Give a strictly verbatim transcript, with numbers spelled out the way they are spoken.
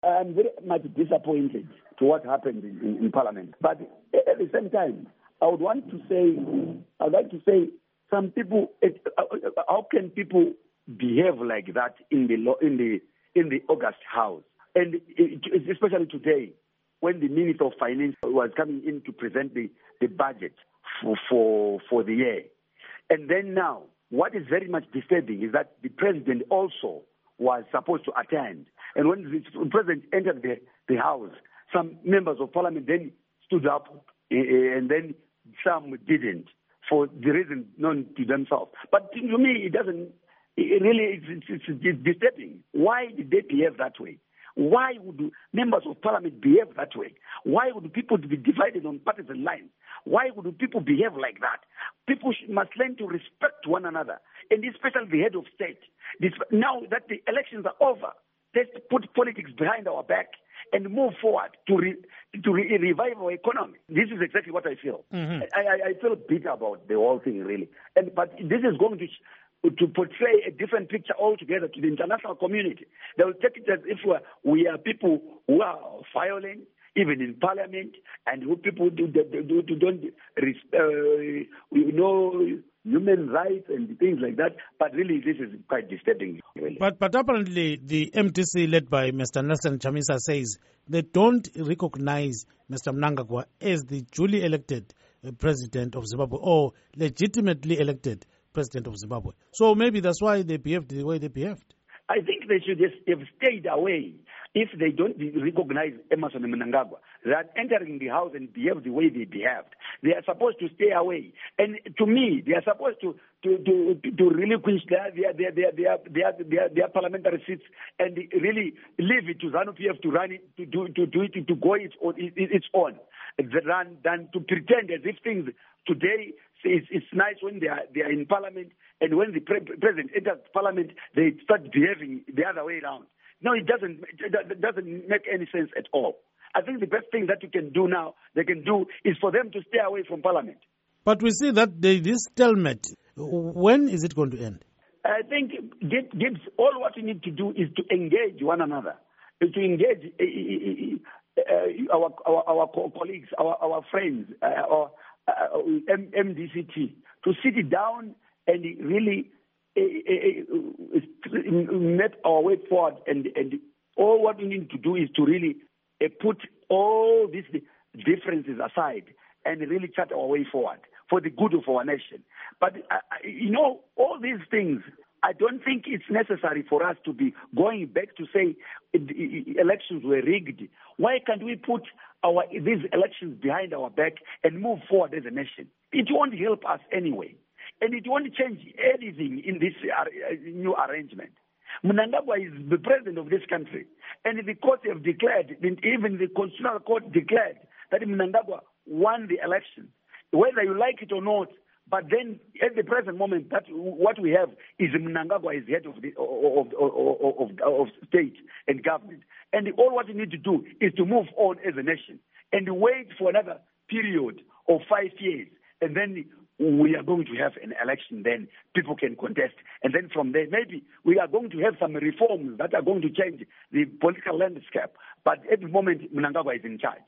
I'm very much disappointed to what happened in, in, in Parliament. But at the same time, I would want to say, I would like to say, some people, it, uh, how can people behave like that in the in the in the August House, and it, especially today, when the Minister of Finance was coming in to present the, the budget for, for for the year, and then now, what is very much disturbing is that the President also was supposed to attend, and when the President entered the, the House, some members of Parliament then stood up, and then some didn't, for the reason known to themselves. But to me, it doesn't, it really, it's, it's, it's disturbing. Why did they behave that way? Why would members of Parliament behave that way? Why would people be divided on partisan lines? Why would people behave like that? People should, must learn to respect one another, and especially the head of state. This, now that the elections are over, let's put politics behind our back and move forward to re, to re, revive our economy. This is exactly what I feel. Mm-hmm. I, I, I feel bitter about the whole thing, really. And but this is going to to portray a different picture altogether to the international community. They will take it as if we're, we are people who are violent, even in Parliament, and who people do, do, do, do don't uh, we know human rights and things like that. But really, this is quite disturbing. Really. But but apparently, the M D C led by Mister Nelson Chamisa says they don't recognize Mister Mnangagwa as the duly elected president of Zimbabwe or legitimately elected president of Zimbabwe. So maybe that's why they behaved the way they behaved. I think they should just have stayed away if they don't recognize Emmerson Mnangagwa. That entering the house and behave the way they behaved, they are supposed to stay away. And to me, they are supposed to to to, to relinquish their their their their their, their, their, their parliamentary seats and really leave it to ZANU P F to run it, to do to do it to go its own its own, than than to pretend as if things today. It's, it's nice when they are they are in Parliament, and when the pre- president enters Parliament, they start behaving the other way around. No, it doesn't. It doesn't make any sense at all. I think the best thing that you can do now, they can do, is for them to stay away from Parliament. But we see that they, this stalemate, when is it going to end? I think Gibbs, all what you need to do is to engage one another, is to engage uh, our, our our colleagues, our our friends, uh, our Uh, M D C T, to sit down and really uh, uh, make our way forward. And, and all what we need to do is to really uh, put all these differences aside and really chart our way forward for the good of our nation. But, uh, you know, all these things, I don't think it's necessary for us to be going back to say elections were rigged. Why can't we put our these elections behind our back and move forward as a nation? It won't help us anyway, and it won't change anything in this new arrangement. Mnangagwa is the president of this country, and the courts have declared, even the Constitutional Court declared, that Mnangagwa won the election, whether you like it or not. But then, at the present moment, that what we have is Mnangagwa is head of the of, of, of, of state and government, and all what we need to do is to move on as a nation and wait for another period of five years, and then we are going to have an election. Then people can contest, and then from there, maybe we are going to have some reforms that are going to change the political landscape. But at the moment, Mnangagwa is in charge.